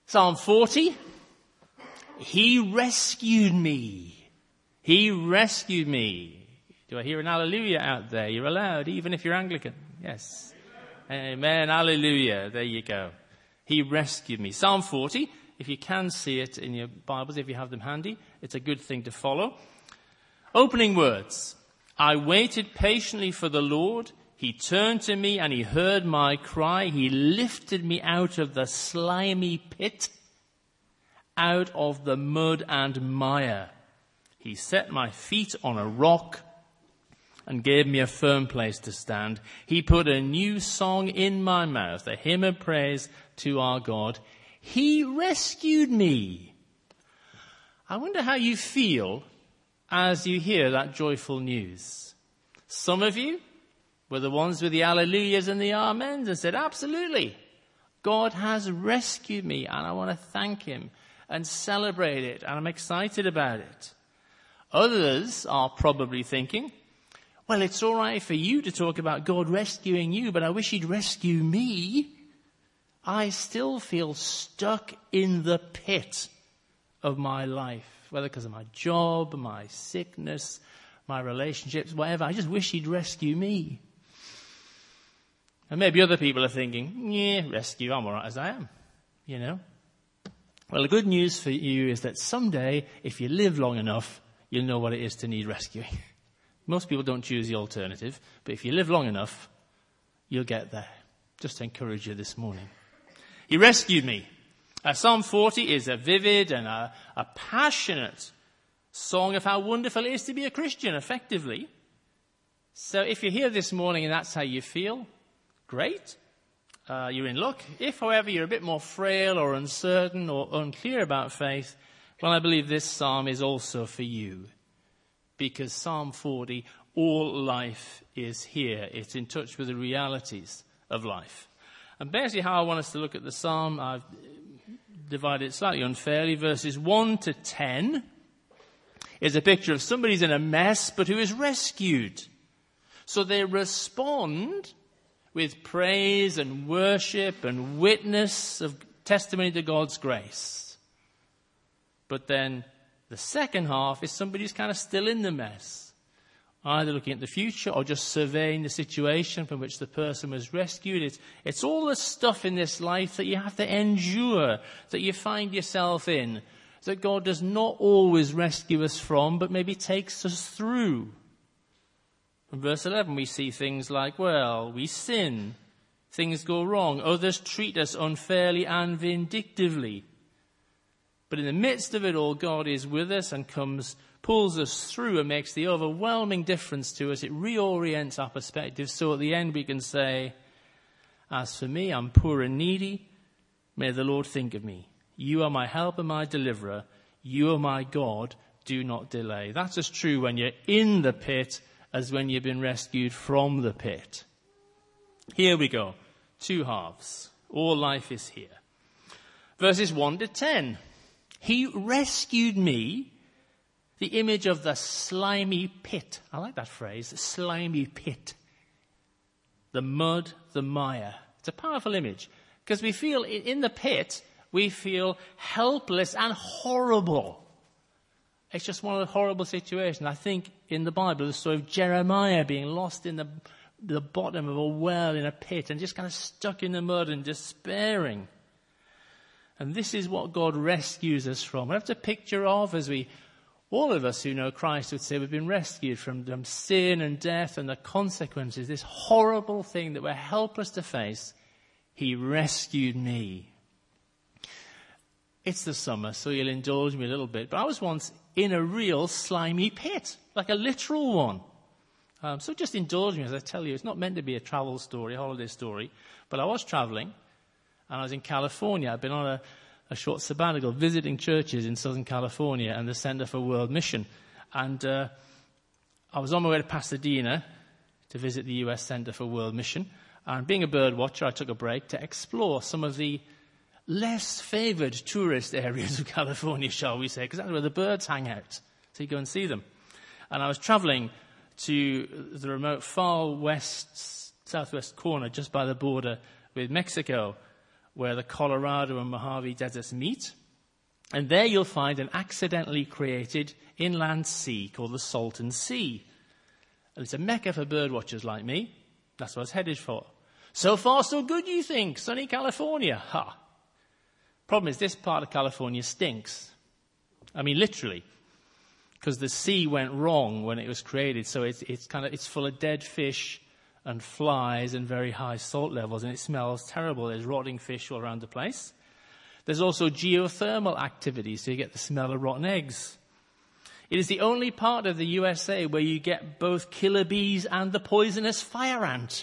Psalm 40. He rescued me. He rescued me. Do I hear an hallelujah out there? You're allowed, even if you're Anglican. Yes. Amen. Hallelujah. There you go. He rescued me. Psalm 40. If you can see it in your Bibles, if you have them handy, it's a good thing to follow. Opening words. I waited patiently for the Lord. He turned to me and he heard my cry. He lifted me out of the slimy pit, out of the mud and mire. He set my feet on a rock and gave me a firm place to stand. He put a new song in my mouth, a hymn of praise to our God. He rescued me. I wonder how you feel as you hear that joyful news. Some of you were the ones with the hallelujahs and the amens and said, absolutely, God has rescued me and I want to thank him and celebrate it and I'm excited about it. Others are probably thinking, well, it's all right for you to talk about God rescuing you, but I wish he'd rescue me. I still feel stuck in the pit of my life, whether because of my job, my sickness, my relationships, whatever. I just wish he'd rescue me. And maybe other people are thinking, yeah, rescue, I'm all right as I am, you know. Well, the good news for you is that someday, if you live long enough, you'll know what it is to need rescuing. Most people don't choose the alternative, but if you live long enough, you'll get there. Just to encourage you this morning. He rescued me. Psalm 40 is a vivid and a passionate song of how wonderful it is to be a Christian, effectively. So if you're here this morning and that's how you feel, great. You're in luck. If, however, you're a bit more frail or uncertain or unclear about faith, well, I believe this psalm is also for you. Because Psalm 40, all life is here. It's in touch with the realities of life. And basically how I want us to look at the psalm, I've divided it slightly unfairly. Verses 1 to 10 is a picture of somebody who's in a mess but who is rescued. So they respond with praise and worship and witness of testimony to God's grace. But then the second half is somebody who's kind of still in the mess, either looking at the future or just surveying the situation from which the person was rescued. It's all the stuff in this life that you have to endure, that you find yourself in, that God does not always rescue us from, but maybe takes us through. From verse 11 we see things like, well, we sin, things go wrong, others treat us unfairly and vindictively. But in the midst of it all, God is with us and pulls us through and makes the overwhelming difference to us. It reorients our perspective. So at the end we can say, as for me, I'm poor and needy. May the Lord think of me. You are my helper, my deliverer. You are my God. Do not delay. That's as true when you're in the pit as when you've been rescued from the pit. Here we go. Two halves. All life is here. Verses 1 to 10. He rescued me, the image of the slimy pit. I like that phrase, the slimy pit. The mud, the mire. It's a powerful image because we feel in the pit, we feel helpless and horrible. It's just one of the horrible situations. I think in the Bible, the story of Jeremiah being lost in the bottom of a well in a pit and just kind of stuck in the mud and despairing. And this is what God rescues us from. We have to picture of, as all of us who know Christ would say, we've been rescued from sin and death and the consequences, this horrible thing that we're helpless to face. He rescued me. It's the summer, so you'll indulge me a little bit. But I was once in a real slimy pit, like a literal one. So just indulge me as I tell you. It's not meant to be a travel story, a holiday story. But I was traveling. And I was in California. I'd been on a short sabbatical visiting churches in Southern California and the Center for World Mission. And I was on my way to Pasadena to visit the U.S. Center for World Mission. And being a bird watcher, I took a break to explore some of the less favored tourist areas of California, shall we say, because that's where the birds hang out. So you go and see them. And I was traveling to the remote far west, southwest corner, just by the border with Mexico, where the Colorado and Mojave deserts meet. And there you'll find an accidentally created inland sea called the Salton Sea. And it's a mecca for birdwatchers like me. That's what I was headed for. So far, so good, you think? Sunny California. Ha! Problem is, this part of California stinks. I mean, literally. Because the sea went wrong when it was created. So it's full of dead fish and flies and very high salt levels. And it smells terrible. There's rotting fish all around the place. There's also geothermal activity, so you get the smell of rotten eggs. It is the only part of the USA where you get both killer bees and the poisonous fire ant.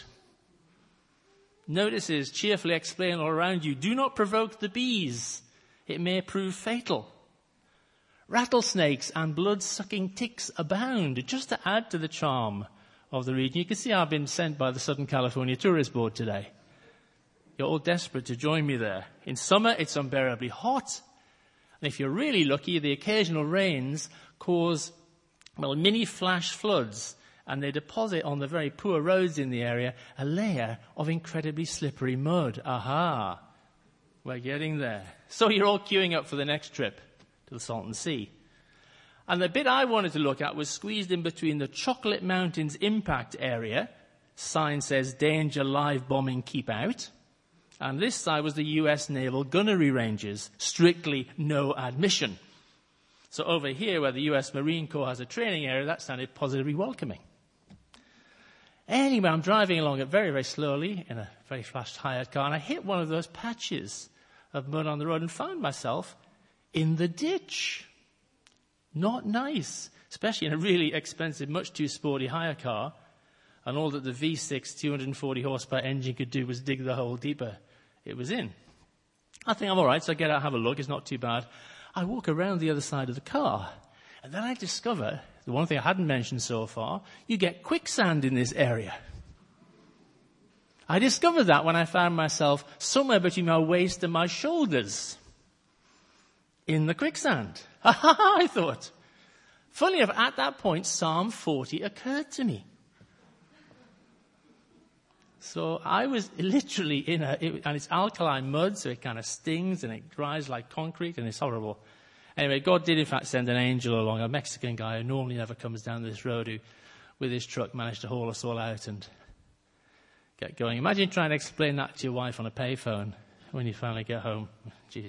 Notices cheerfully explain all around you, do not provoke the bees. It may prove fatal. Rattlesnakes and blood-sucking ticks abound, just to add to the charm of the region. You can see I've been sent by the Southern California Tourist Board today. You're all desperate to join me there. In summer, it's unbearably hot. And if you're really lucky, the occasional rains cause, mini flash floods. And they deposit on the very poor roads in the area a layer of incredibly slippery mud. Aha! We're getting there. So you're all queuing up for the next trip to the Salton Sea. And the bit I wanted to look at was squeezed in between the Chocolate Mountains impact area. Sign says, danger, live bombing, keep out. And this side was the US Naval Gunnery Ranges, strictly no admission. So over here, where the US Marine Corps has a training area, that sounded positively welcoming. Anyway, I'm driving along it very, very slowly in a very flash hired car, and I hit one of those patches of mud on the road and found myself in the ditch. Not nice, especially in a really expensive, much too sporty hire car. And all that the V6 240 horsepower engine could do was dig the hole deeper it was in. I think I'm all right, so I get out, have a look. It's not too bad. I walk around the other side of the car, and then I discover, the one thing I hadn't mentioned so far, you get quicksand in this area. I discovered that when I found myself somewhere between my waist and my shoulders in the quicksand. I thought. Funny enough, at that point, Psalm 40 occurred to me. So I was literally and it's alkaline mud, so it kind of stings and it dries like concrete and it's horrible. Anyway, God did in fact send an angel along, a Mexican guy who normally never comes down this road, who with his truck managed to haul us all out and get going. Imagine trying to explain that to your wife on a payphone when you finally get home. Jeez.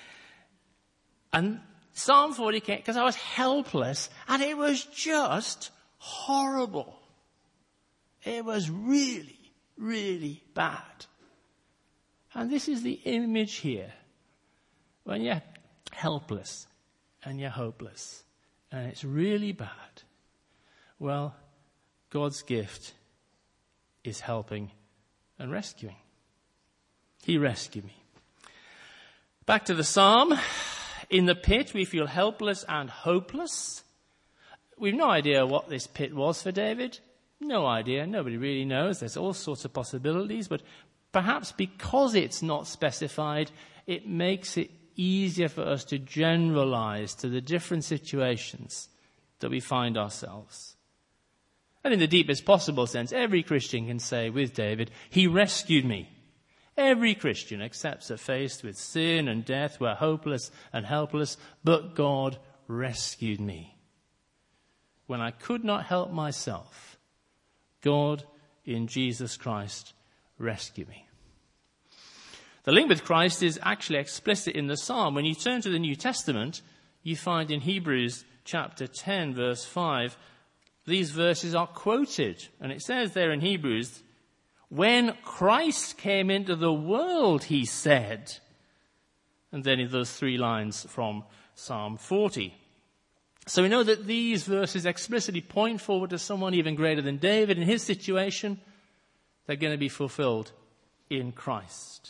And Psalm 40 came because I was helpless and it was just horrible. It was really, really bad. And this is the image here. When you're helpless and you're hopeless and it's really bad, well, God's gift is helping and rescuing. He rescued me. Back to the psalm. In the pit, we feel helpless and hopeless. We've no idea what this pit was for David. No idea. Nobody really knows. There's all sorts of possibilities, but perhaps because it's not specified, it makes it easier for us to generalize to the different situations that we find ourselves. And in the deepest possible sense, every Christian can say with David, he rescued me. Every Christian accepts that faced with sin and death, we're hopeless and helpless, but God rescued me. When I could not help myself, God in Jesus Christ rescued me. The link with Christ is actually explicit in the psalm. When you turn to the New Testament, you find in Hebrews chapter 10, verse 5, these verses are quoted. And it says there in Hebrews, when Christ came into the world, he said. And then in those 3 lines from Psalm 40. So we know that these verses explicitly point forward to someone even greater than David. In his situation, they're going to be fulfilled in Christ.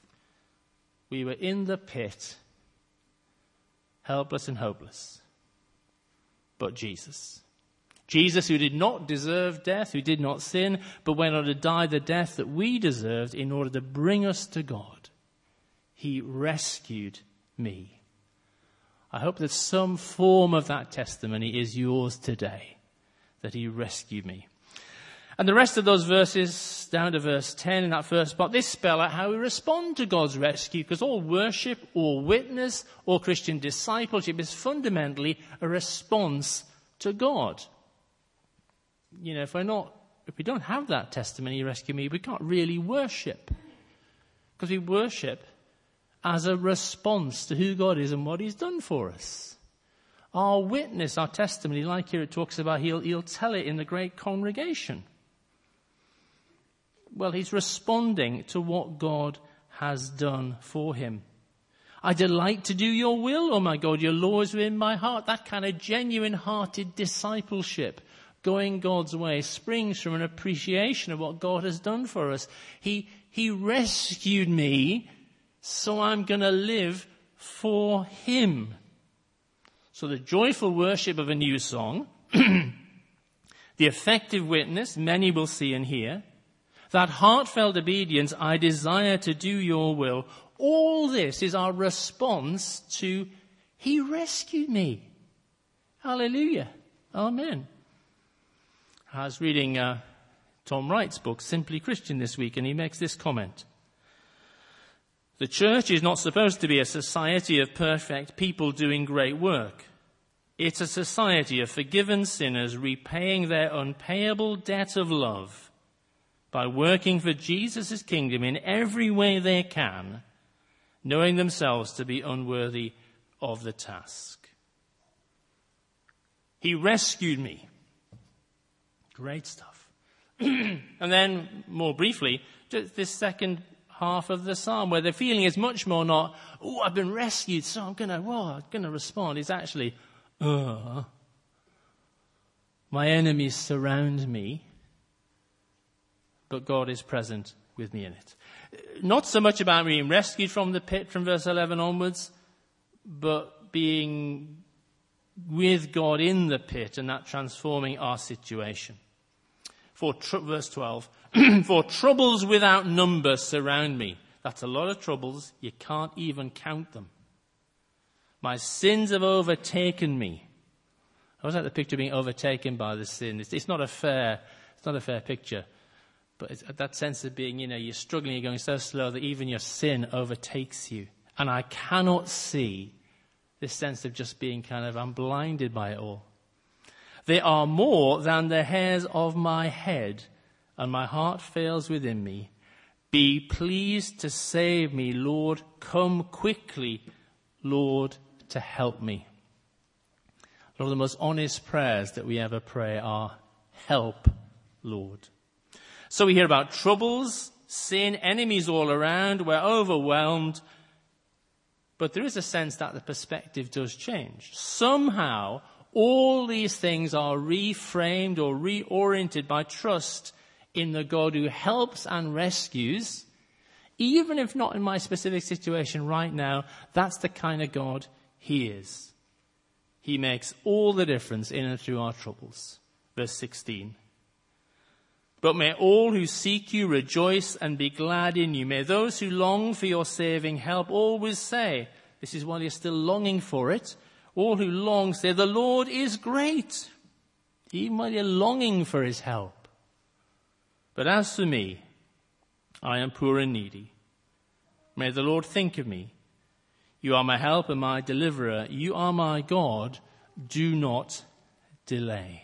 We were in the pit, helpless and hopeless. But Jesus, who did not deserve death, who did not sin, but went on to die the death that we deserved in order to bring us to God. He rescued me. I hope that some form of that testimony is yours today, that he rescued me. And the rest of those verses, down to verse 10 in that first part, they spell out how we respond to God's rescue, because all worship, all witness, all Christian discipleship is fundamentally a response to God. You know, if we don't have that testimony, rescue me, we can't really worship. Because we worship as a response to who God is and what he's done for us. Our witness, our testimony, like here it talks about, he'll tell it in the great congregation. Well, he's responding to what God has done for him. I delight to do your will, oh my God, your law is within my heart. That kind of genuine-hearted discipleship, going God's way, springs from an appreciation of what God has done for us. He rescued me, so I'm going to live for him. So the joyful worship of a new song, the effective witness, many will see and hear, that heartfelt obedience, I desire to do your will, all this is our response to, he rescued me. Hallelujah. Amen. I was reading Tom Wright's book, Simply Christian, this week, and he makes this comment. The church is not supposed to be a society of perfect people doing great work. It's a society of forgiven sinners repaying their unpayable debt of love by working for Jesus' kingdom in every way they can, knowing themselves to be unworthy of the task. He rescued me. Great stuff. And then, more briefly, this second half of the psalm, where the feeling is much more not, oh, I've been rescued, so I'm going to respond. It's actually, my enemies surround me, but God is present with me in it. Not so much about being rescued from the pit from verse 11 onwards, but being with God in the pit and that transforming our situation. Verse 12, for troubles without number surround me. That's a lot of troubles. You can't even count them. My sins have overtaken me. I always like the picture of being overtaken by the sin. It's not a fair picture. But it's that sense of being, you're struggling, you're going so slow that even your sin overtakes you. And I cannot see this sense of just being I'm blinded by it all. They are more than the hairs of my head, and my heart fails within me. Be pleased to save me, Lord. Come quickly, Lord, to help me. One of the most honest prayers that we ever pray are, help, Lord. So we hear about troubles, sin, enemies all around. We're overwhelmed. But there is a sense that the perspective does change. Somehow, all these things are reframed or reoriented by trust in the God who helps and rescues. Even if not in my specific situation right now, that's the kind of God he is. He makes all the difference in and through our troubles. Verse 16. But may all who seek you rejoice and be glad in you. May those who long for your saving help always say, this is while you're still longing for it, all who long say, the Lord is great, even while you're longing for his help. But as for me, I am poor and needy. May the Lord think of me. You are my help and my deliverer. You are my God. Do not delay.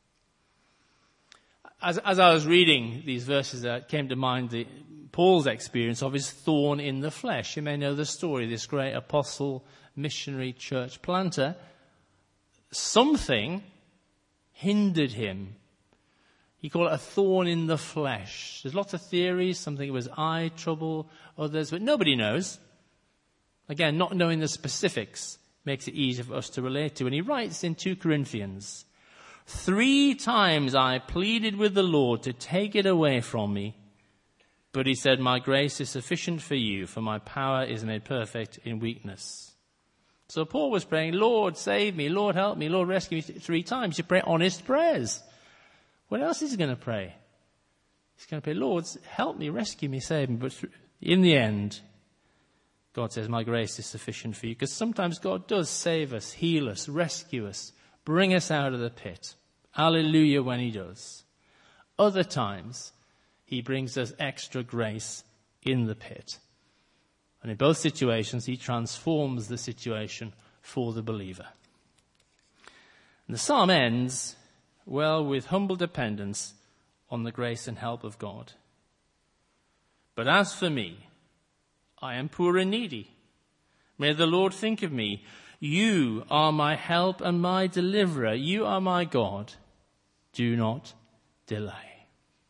As I was reading these verses, it came to mind Paul's experience of his thorn in the flesh. You may know the story, this great apostle, missionary, church planter. Something hindered him. He called it a thorn in the flesh. There's lots of theories. Some think it was eye trouble, others, but nobody knows. Again, not knowing the specifics makes it easier for us to relate to. And he writes in 2 Corinthians, 3 times I pleaded with the Lord to take it away from me. But he said, my grace is sufficient for you, for my power is made perfect in weakness. So Paul was praying, Lord, save me, Lord, help me, Lord, rescue me 3 times. You pray honest prayers. What else is he going to pray? He's going to pray, Lord, help me, rescue me, save me. But in the end, God says, my grace is sufficient for you. Because sometimes God does save us, heal us, rescue us, bring us out of the pit. Hallelujah when he does. Other times, he brings us extra grace in the pit. And in both situations, he transforms the situation for the believer. And the psalm ends, well, with humble dependence on the grace and help of God. But as for me, I am poor and needy. May the Lord think of me. You are my help and my deliverer. You are my God. Do not delay.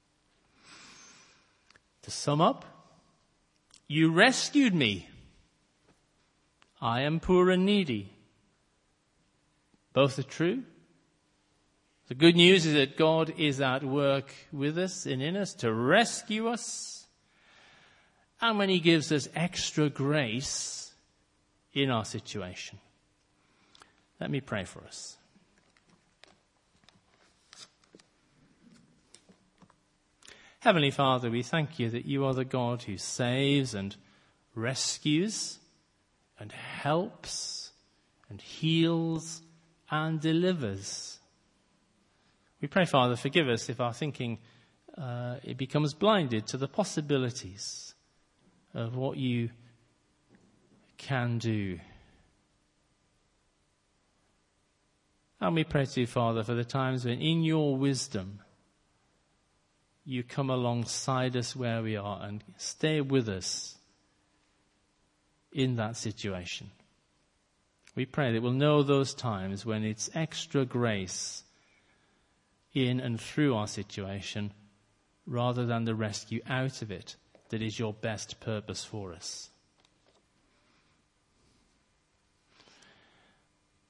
To sum up, you rescued me. I am poor and needy. Both are true. The good news is that God is at work with us and in us to rescue us. And when he gives us extra grace in our situation. Let me pray for us. Heavenly Father, we thank you that you are the God who saves and rescues and helps and heals and delivers. We pray, Father, forgive us if our thinking it becomes blinded to the possibilities of what you can do. And we pray to you, Father, for the times when in your wisdom you come alongside us where we are and stay with us in that situation. We pray that we'll know those times when it's extra grace in and through our situation rather than the rescue out of it that is your best purpose for us.